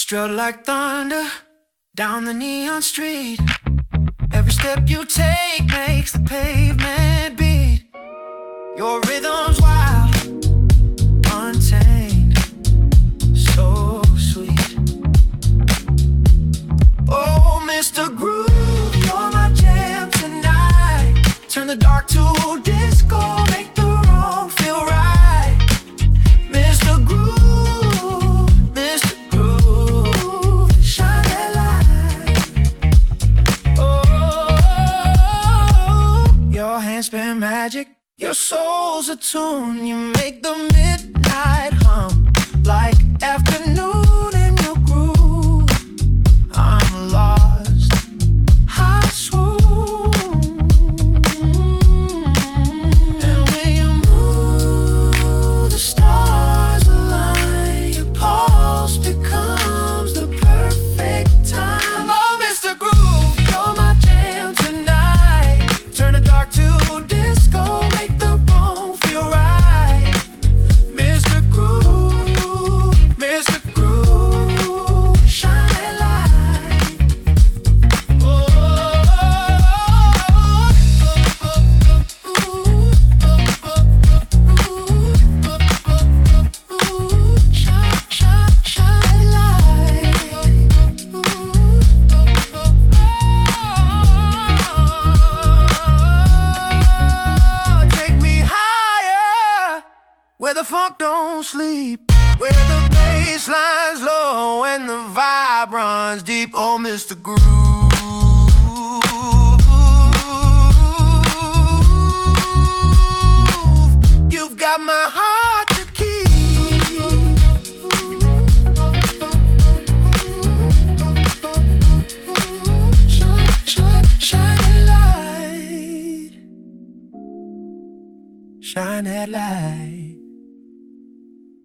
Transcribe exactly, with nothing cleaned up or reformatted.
strut like thunder down the neon street. Every step you take makes the pavement beat. Your rhythm's wild, untamed, so sweet. Oh, Mister Groove, you're my jam tonight. Turn the dark to disco, make the wrong feel right. Mister Groove, Mister Groove, shine that light. Oh, your hands spin magic, your soul's a tune. You make the midnight hum like afternoon in your groove. I'm lost, I swoon. And when you move, the stars align. Your pulse becomes the perfect time. Oh, Mister Groove, you're my jam tonight. Turn the dark to disco, make the wrong feel right. Mister Groove, Mister Groove, shine that light. Oh, shine, shine, shine that light. Take me higher, where the funk don't sleep, where the bass line's low and the vibe runs deep. Oh, Mister Groove, you've got my heart to keep. Shine, shine, shine that light. Shine that light.